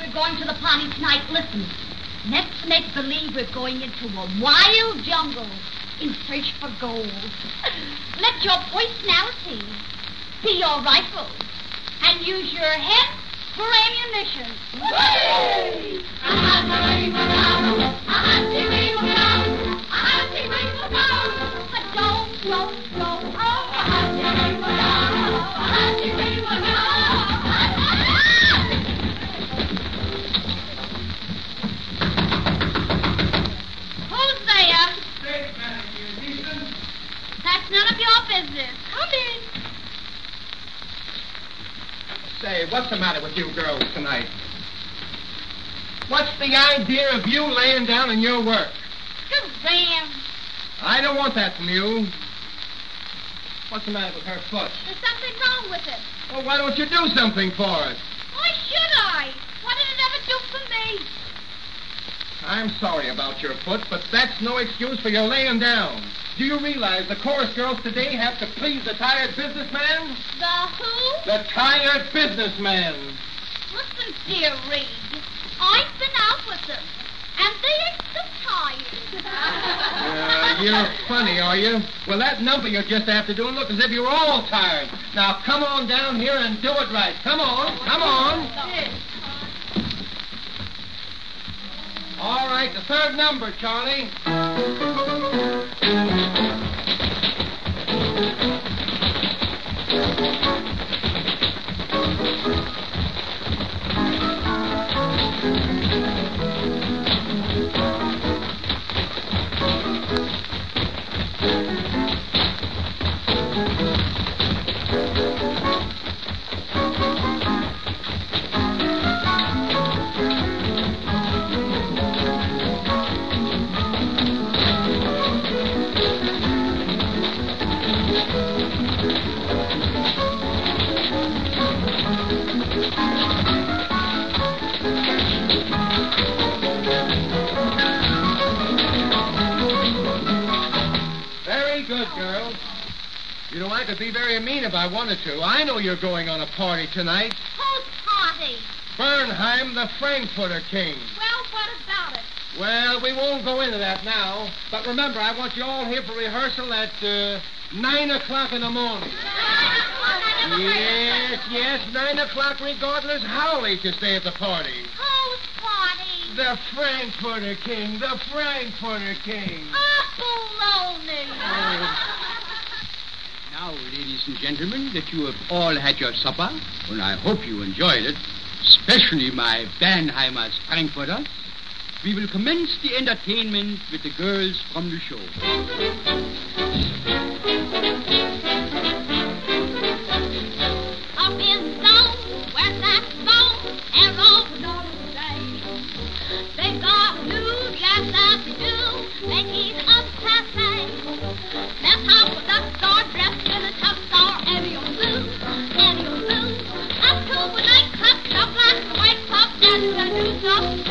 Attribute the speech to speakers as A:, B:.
A: we're going to the party tonight, listen. Let's make believe we're going into a wild jungle in search for gold. Let your personality be your rifle and use your head for ammunition. But don't. Who's there?
B: Stage manager, Easton.
A: That's none of your business. Come in.
B: Say, what's the matter with you girls tonight? What's the idea of you laying down in your work?
A: Kazam.
B: I don't want that from you. What's the matter with her foot?
A: There's something wrong with it.
B: Well, why don't you do something for it?
A: Why should I? What did it ever do for me?
B: I'm sorry about your foot, but that's no excuse for your laying down. Do you realize the chorus girls today have to please the tired businessman?
A: The who?
B: The tired businessman.
A: Listen, dear Reed, I've been out with them, and they ain't so tired.
B: You're funny, are you? Well, that number you're just after doing look as if you were all tired. Now, come on down here and do it right. Come on. All right, the third number, Charlie. Good girls. You know, I could be very mean if I wanted to. I know you're going on a party tonight.
A: Whose party?
B: Bernheim, the Frankfurter King.
A: Well, what about it?
B: Well, we won't go into that now. But remember, I want you all here for rehearsal at 9 o'clock in the morning. Yes, 9 o'clock regardless how late you stay at the party.
A: Whose party?
B: The Frankfurter King, the Frankfurter King.
A: Baloney.
C: Now, ladies and gentlemen, that you have all had your supper, and I hope you enjoyed it, especially my Bernheimers Frankfurters, we will commence the entertainment with the girls from the show.
A: Up in Stone, where's that stone? Arrow, no day. They got blue, yes, that we do, making up cafe. Let's have a duck star dressed in a tough star, Ariel blue. Up to a nightclub, stuff like the white club, and the new stuff.